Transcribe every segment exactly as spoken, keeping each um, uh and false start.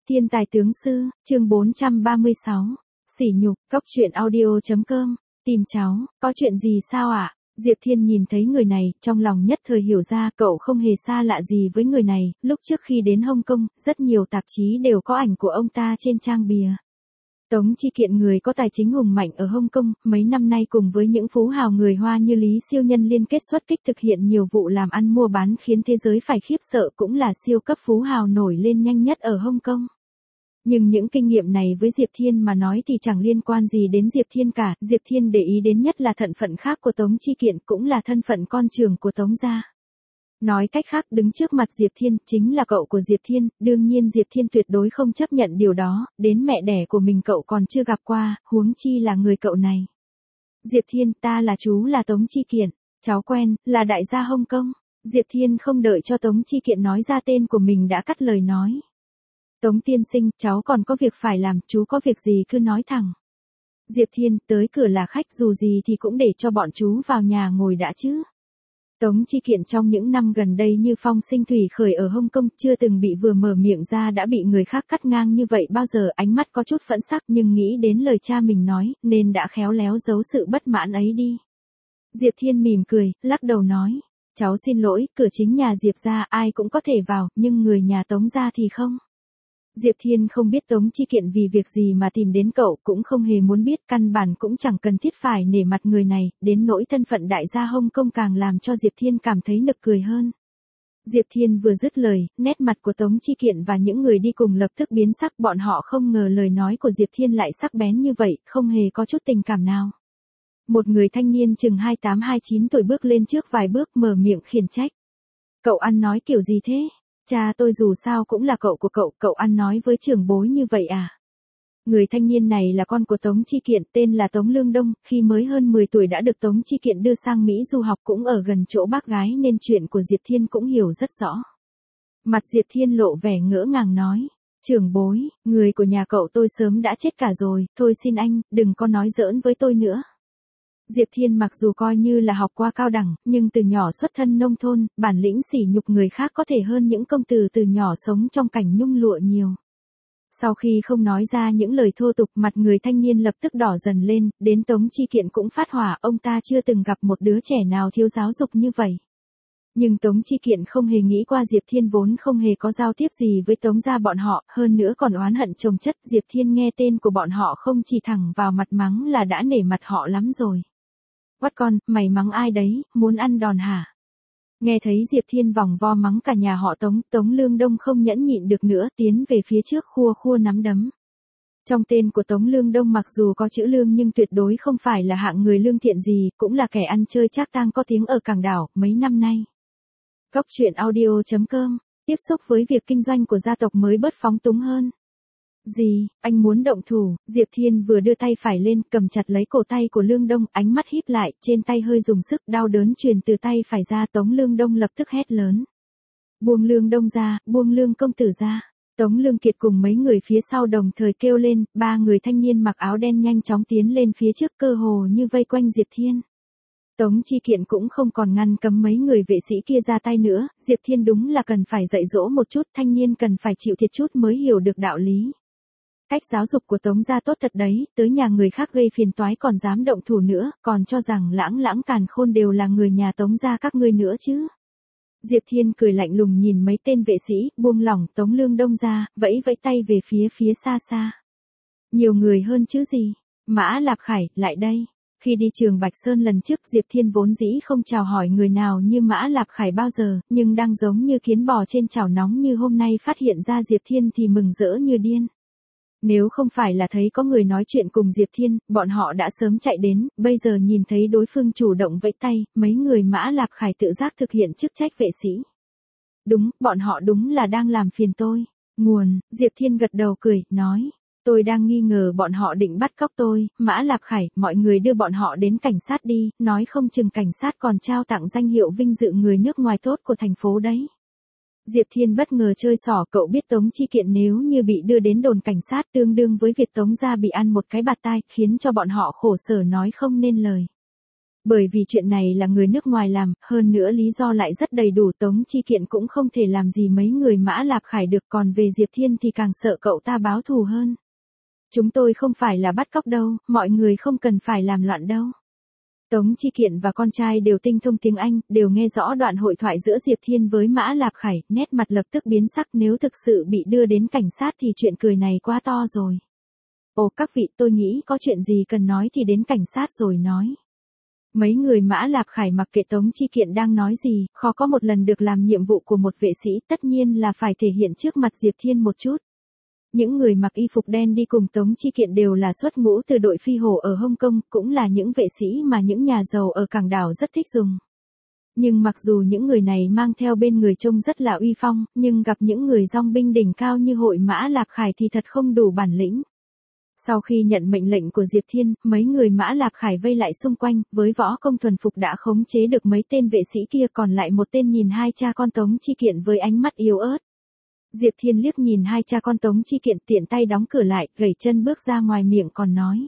Thiên tài tướng sư, chương bốn trăm ba mươi sáu. Sỉ nhục, cóc truyện audio.com. Tìm cháu, có chuyện gì sao ạ? À? Diệp Thiên nhìn thấy người này, trong lòng nhất thời hiểu ra cậu không hề xa lạ gì với người này. Lúc trước khi đến Hồng Kông, rất nhiều tạp chí đều có ảnh của ông ta trên trang bìa. Tống Chi Kiện, người có tài chính hùng mạnh ở Hồng Kông, mấy năm nay cùng với những phú hào người Hoa như Lý Siêu Nhân liên kết xuất kích thực hiện nhiều vụ làm ăn mua bán khiến thế giới phải khiếp sợ, cũng là siêu cấp phú hào nổi lên nhanh nhất ở Hồng Kông. Nhưng những kinh nghiệm này với Diệp Thiên mà nói thì chẳng liên quan gì đến Diệp Thiên cả. Diệp Thiên để ý đến nhất là thân phận khác của Tống Chi Kiện, cũng là thân phận con trưởng của Tống gia. Nói cách khác, đứng trước mặt Diệp Thiên, chính là cậu của Diệp Thiên, đương nhiên Diệp Thiên tuyệt đối không chấp nhận điều đó, đến mẹ đẻ của mình cậu còn chưa gặp qua, huống chi là người cậu này. Diệp Thiên, ta là chú là Tống Chi Kiện, cháu quen, là đại gia Hồng Kông. Diệp Thiên không đợi cho Tống Chi Kiện nói ra tên của mình đã cắt lời nói. Tống tiên sinh, cháu còn có việc phải làm, chú có việc gì cứ nói thẳng. Diệp Thiên, tới cửa là khách, dù gì thì cũng để cho bọn chú vào nhà ngồi đã chứ. Tống Chi Kiện trong những năm gần đây như phong sinh thủy khởi ở Hồng Kông, chưa từng bị vừa mở miệng ra đã bị người khác cắt ngang như vậy bao giờ. Ánh mắt có chút phẫn sắc nhưng nghĩ đến lời cha mình nói, nên đã khéo léo giấu sự bất mãn ấy đi. Diệp Thiên mỉm cười, lắc đầu nói, cháu xin lỗi, cửa chính nhà Diệp gia ai cũng có thể vào, nhưng người nhà Tống gia thì không. Diệp Thiên không biết Tống Chi Kiện vì việc gì mà tìm đến cậu, cũng không hề muốn biết, căn bản cũng chẳng cần thiết phải nể mặt người này, đến nỗi thân phận đại gia Hồng Kông càng làm cho Diệp Thiên cảm thấy nực cười hơn. Diệp Thiên vừa dứt lời, nét mặt của Tống Chi Kiện và những người đi cùng lập tức biến sắc, bọn họ không ngờ lời nói của Diệp Thiên lại sắc bén như vậy, không hề có chút tình cảm nào. Một người thanh niên chừng hai mươi tám hai mươi chín tuổi bước lên trước vài bước, mở miệng khiển trách. Cậu ăn nói kiểu gì thế? Cha tôi dù sao cũng là cậu của cậu, cậu ăn nói với trưởng bối như vậy à? Người thanh niên này là con của Tống Chi Kiện, tên là Tống Lương Đông, khi mới hơn mười tuổi đã được Tống Chi Kiện đưa sang Mỹ du học, cũng ở gần chỗ bác gái nên chuyện của Diệp Thiên cũng hiểu rất rõ. Mặt Diệp Thiên lộ vẻ ngỡ ngàng nói, trưởng bối, người của nhà cậu tôi sớm đã chết cả rồi, thôi xin anh, đừng có nói giỡn với tôi nữa. Diệp Thiên mặc dù coi như là học qua cao đẳng, nhưng từ nhỏ xuất thân nông thôn, bản lĩnh sỉ nhục người khác có thể hơn những công tử từ nhỏ sống trong cảnh nhung lụa nhiều. Sau khi không nói ra những lời thô tục, mặt người thanh niên lập tức đỏ dần lên, đến Tống Chi Kiện cũng phát hỏa, ông ta chưa từng gặp một đứa trẻ nào thiếu giáo dục như vậy. Nhưng Tống Chi Kiện không hề nghĩ qua Diệp Thiên vốn không hề có giao tiếp gì với Tống gia bọn họ, hơn nữa còn oán hận chồng chất. Diệp Thiên nghe tên của bọn họ không chỉ thẳng vào mặt mắng là đã nể mặt họ lắm rồi. Quát con, mày mắng ai đấy, muốn ăn đòn hả? Nghe thấy Diệp Thiên vòng vo mắng cả nhà họ Tống, Tống Lương Đông không nhẫn nhịn được nữa, tiến về phía trước khua khua nắm đấm. Trong tên của Tống Lương Đông mặc dù có chữ lương nhưng tuyệt đối không phải là hạng người lương thiện gì, cũng là kẻ ăn chơi trác tang có tiếng ở Cảng Đảo mấy năm nay. Cóc truyện audio.com, tiếp xúc với việc kinh doanh của gia tộc mới bớt phóng túng hơn. Gì, anh muốn động thủ? Diệp Thiên vừa đưa tay phải lên, cầm chặt lấy cổ tay của Lương Đông, ánh mắt híp lại, trên tay hơi dùng sức, đau đớn truyền từ tay phải ra. Tống Lương Đông lập tức hét lớn. Buông Lương Đông ra, buông Lương công tử ra. Tống Lương Kiệt cùng mấy người phía sau đồng thời kêu lên, ba người thanh niên mặc áo đen nhanh chóng tiến lên phía trước, cơ hồ như vây quanh Diệp Thiên. Tống Chi Kiện cũng không còn ngăn cấm mấy người vệ sĩ kia ra tay nữa, Diệp Thiên đúng là cần phải dạy dỗ một chút, thanh niên cần phải chịu thiệt chút mới hiểu được đạo lý. Cách giáo dục của Tống gia tốt thật đấy, tới nhà người khác gây phiền toái còn dám động thủ nữa, còn cho rằng Lãng Lãng Càn Khôn đều là người nhà Tống gia các ngươi nữa chứ. Diệp Thiên cười lạnh lùng nhìn mấy tên vệ sĩ, buông lỏng Tống Lương Đông ra, vẫy vẫy tay về phía phía xa xa. Nhiều người hơn chứ gì? Mã Lạp Khải, lại đây. Khi đi Trường Bạch Sơn lần trước, Diệp Thiên vốn dĩ không chào hỏi người nào như Mã Lạp Khải bao giờ, nhưng đang giống như kiến bò trên chảo nóng như hôm nay phát hiện ra Diệp Thiên thì mừng rỡ như điên. Nếu không phải là thấy có người nói chuyện cùng Diệp Thiên, bọn họ đã sớm chạy đến, bây giờ nhìn thấy đối phương chủ động vẫy tay, mấy người Mã Lạp Khải tự giác thực hiện chức trách vệ sĩ. Đúng, bọn họ đúng là đang làm phiền tôi. Nguồn, Diệp Thiên gật đầu cười, nói. Tôi đang nghi ngờ bọn họ định bắt cóc tôi, Mã Lạp Khải, mọi người đưa bọn họ đến cảnh sát đi, nói không chừng cảnh sát còn trao tặng danh hiệu vinh dự người nước ngoài tốt của thành phố đấy. Diệp Thiên bất ngờ chơi xỏ, cậu biết Tống Chi Kiện nếu như bị đưa đến đồn cảnh sát tương đương với việc Tống gia bị ăn một cái bạt tai, khiến cho bọn họ khổ sở nói không nên lời. Bởi vì chuyện này là người nước ngoài làm, hơn nữa lý do lại rất đầy đủ, Tống Chi Kiện cũng không thể làm gì mấy người Mã Lạp Khải được, còn về Diệp Thiên thì càng sợ cậu ta báo thù hơn. Chúng tôi không phải là bắt cóc đâu, mọi người không cần phải làm loạn đâu. Tống Chi Kiện và con trai đều tinh thông tiếng Anh, đều nghe rõ đoạn hội thoại giữa Diệp Thiên với Mã Lạp Khải, nét mặt lập tức biến sắc, nếu thực sự bị đưa đến cảnh sát thì chuyện cười này quá to rồi. Ồ các vị, tôi nghĩ có chuyện gì cần nói thì đến cảnh sát rồi nói. Mấy người Mã Lạp Khải mặc kệ Tống Chi Kiện đang nói gì, khó có một lần được làm nhiệm vụ của một vệ sĩ, tất nhiên là phải thể hiện trước mặt Diệp Thiên một chút. Những người mặc y phục đen đi cùng Tống Chi Kiện đều là xuất ngũ từ đội phi hổ ở Hồng Kông, cũng là những vệ sĩ mà những nhà giàu ở cảng đảo rất thích dùng. Nhưng mặc dù những người này mang theo bên người trông rất là uy phong, nhưng gặp những người dong binh đỉnh cao như hội Mã Lạp Khải thì thật không đủ bản lĩnh. Sau khi nhận mệnh lệnh của Diệp Thiên, mấy người Mã Lạp Khải vây lại xung quanh, với võ công thuần phục đã khống chế được mấy tên vệ sĩ kia, còn lại một tên nhìn hai cha con Tống Chi Kiện với ánh mắt yếu ớt. Diệp Thiên liếc nhìn hai cha con Tống Chi Kiện, tiện tay đóng cửa lại, gẩy chân bước ra ngoài, miệng còn nói.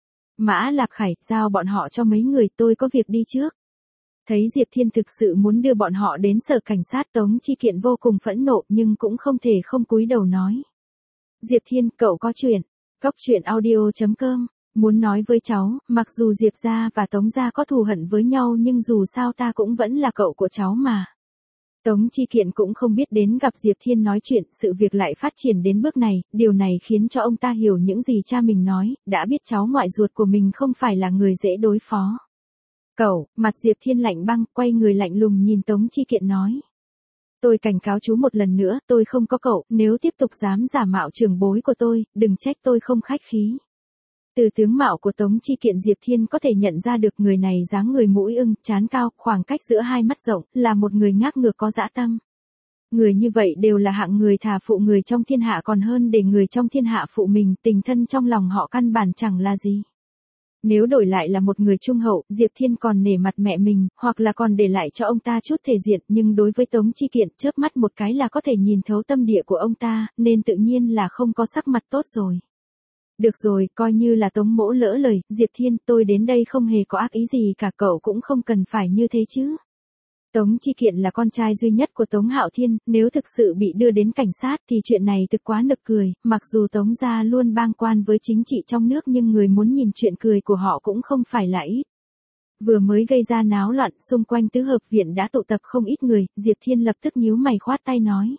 Mã Lạp Khải, giao bọn họ cho mấy người, tôi có việc đi trước. Thấy Diệp Thiên thực sự muốn đưa bọn họ đến sở cảnh sát, Tống Chi Kiện vô cùng phẫn nộ nhưng cũng không thể không cúi đầu nói. Diệp Thiên, cậu có chuyện. Cốc truyện audio chấm com, muốn nói với cháu, mặc dù Diệp gia và Tống gia có thù hận với nhau nhưng dù sao ta cũng vẫn là cậu của cháu mà. Tống Chi Kiện cũng không biết đến gặp Diệp Thiên nói chuyện, sự việc lại phát triển đến bước này, điều này khiến cho ông ta hiểu những gì cha mình nói, đã biết cháu ngoại ruột của mình không phải là người dễ đối phó. Cậu, mặt Diệp Thiên lạnh băng, quay người lạnh lùng nhìn Tống Chi Kiện nói. Tôi cảnh cáo chú một lần nữa, tôi không có cậu, nếu tiếp tục dám giả mạo trưởng bối của tôi, đừng trách tôi không khách khí. Từ tướng mạo của Tống Chi Kiện, Diệp Thiên có thể nhận ra được người này dáng người mũi ưng, trán cao, khoảng cách giữa hai mắt rộng, là một người ngang ngược có dã tâm. Người như vậy đều là hạng người thà phụ người trong thiên hạ còn hơn để người trong thiên hạ phụ mình, tình thân trong lòng họ căn bản chẳng là gì. Nếu đổi lại là một người trung hậu, Diệp Thiên còn nể mặt mẹ mình, hoặc là còn để lại cho ông ta chút thể diện, nhưng đối với Tống Chi Kiện, chớp mắt một cái là có thể nhìn thấu tâm địa của ông ta, nên tự nhiên là không có sắc mặt tốt rồi. Được rồi, coi như là Tống mỗ lỡ lời, Diệp Thiên, tôi đến đây không hề có ác ý gì cả, cậu cũng không cần phải như thế chứ. Tống Chi Kiện là con trai duy nhất của Tống Hạo Thiên, nếu thực sự bị đưa đến cảnh sát thì chuyện này thực quá nực cười, mặc dù Tống gia luôn bang quan với chính trị trong nước nhưng người muốn nhìn chuyện cười của họ cũng không phải là ít. Vừa mới gây ra náo loạn, xung quanh tứ hợp viện đã tụ tập không ít người, Diệp Thiên lập tức nhíu mày khoát tay nói.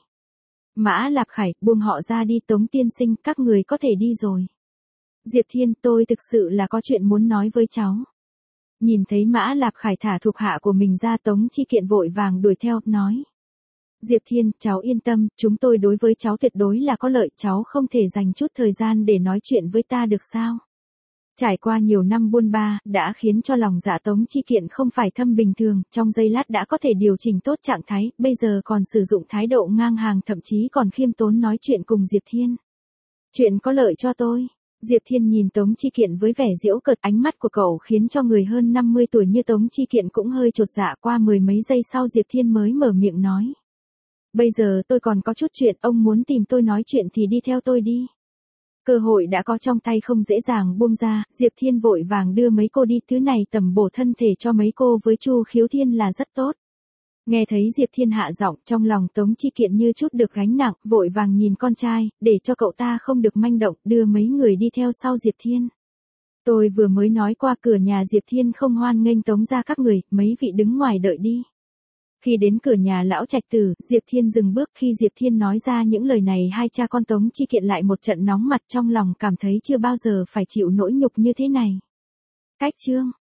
Mã Lạp Khải, buông họ ra đi, Tống tiên sinh, các người có thể đi rồi. Diệp Thiên, tôi thực sự là có chuyện muốn nói với cháu. Nhìn thấy Mã Lạp Khải thả thuộc hạ của mình ra, Tống Chi Kiện vội vàng đuổi theo, nói. Diệp Thiên, cháu yên tâm, chúng tôi đối với cháu tuyệt đối là có lợi, cháu không thể dành chút thời gian để nói chuyện với ta được sao? Trải qua nhiều năm buôn ba, đã khiến cho lòng dạ Tống Chi Kiện không phải thâm bình thường, trong giây lát đã có thể điều chỉnh tốt trạng thái, bây giờ còn sử dụng thái độ ngang hàng, thậm chí còn khiêm tốn nói chuyện cùng Diệp Thiên. Chuyện có lợi cho tôi. Diệp Thiên nhìn Tống Chi Kiện với vẻ giễu cợt, ánh mắt của cậu khiến cho người hơn năm mươi tuổi như Tống Chi Kiện cũng hơi chột dạ, qua mười mấy giây sau Diệp Thiên mới mở miệng nói. Bây giờ tôi còn có chút chuyện, ông muốn tìm tôi nói chuyện thì đi theo tôi đi. Cơ hội đã có trong tay không dễ dàng buông ra, Diệp Thiên vội vàng đưa mấy cô đi, thứ này tầm bổ thân thể cho mấy cô với Chu Khiếu Thiên là rất tốt. Nghe thấy Diệp Thiên hạ giọng, trong lòng Tống Chi Kiện như chút được gánh nặng, vội vàng nhìn con trai, để cho cậu ta không được manh động, đưa mấy người đi theo sau Diệp Thiên. Tôi vừa mới nói qua, cửa nhà Diệp Thiên không hoan nghênh Tống ra các người, mấy vị đứng ngoài đợi đi. Khi đến cửa nhà lão trạch tử, Diệp Thiên dừng bước, khi Diệp Thiên nói ra những lời này hai cha con Tống Chi Kiện lại một trận nóng mặt, trong lòng cảm thấy chưa bao giờ phải chịu nỗi nhục như thế này. Cách chương